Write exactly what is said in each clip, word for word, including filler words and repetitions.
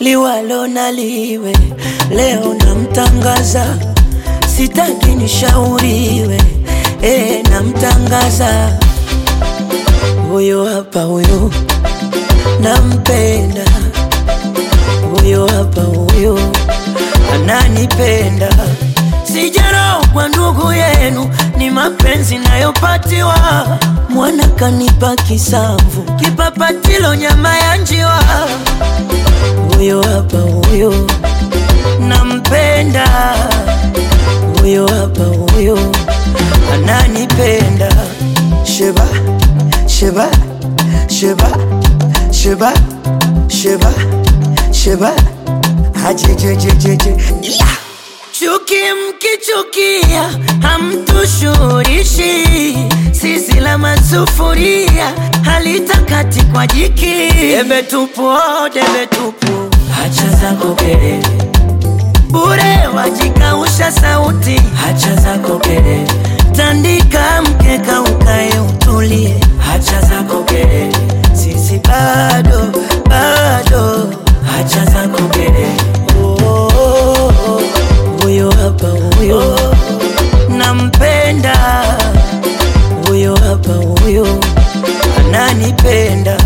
liwalo na liwe, leo namtangaza, sitaki nishauriwe, eh namtangaza. Huyo hapa huyo, nampenda. Huyo hapa huyo, ananipenda. Sijaro kwa ndugu yenu, ni mapenzi nayopatiwa. Mwana kanipa kisamvu, kipapatilo nyama ya njiwa. Huyo hapa huyo, nampenda. Huyo hapa huyo, ananipenda. Sheba, sheba, sheba, sheba, sheba, sheba, hajejejejeje, yeah! Chuki mkichukia, hamtushurishi. Sisi la masufuria, halitakati kwa jiki. Debe tupu, oh debe tupu, hacha zako kelele. Bure wajikausha sauti, hacha zako kelele. Tandika mkeka ukae utulie, hacha zako kelele. Sisi bado, bado, hacha zako kelele. Oh, oh, oh. Huyo hapa huyo, nampenda. Huyo hapa huyo, ananipenda.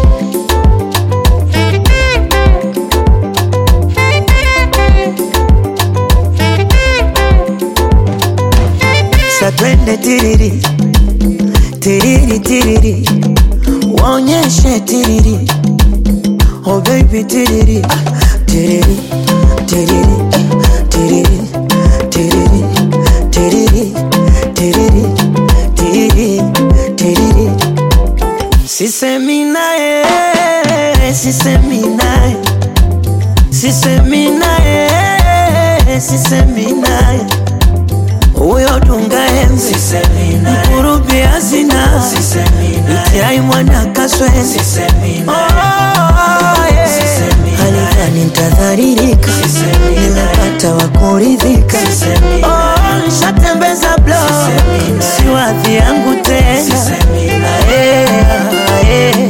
Sa twende tiriri, tiriri tiriri, waonyeshe tiriri. Oh baby tiriri, tiriri, tiriri, tiriri, tiriri, tiriri, tiriri, tiriri, tiriri. Sisemi nae, sisemi nae, sisemi nae, sisemi nae. Huyo dunga enzi, mkurubi hazina, itiai mwana kaswenzi. Oh, yeah. Halidhani nitadharirika, nimepata wakuridhika. Oh, nishatembeza blow, si wadhi yangu tena. Ae, ae.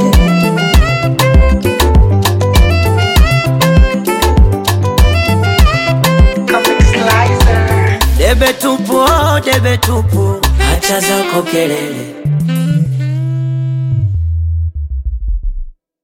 Debe tupu, oh debe tupu, hacha zako kelele.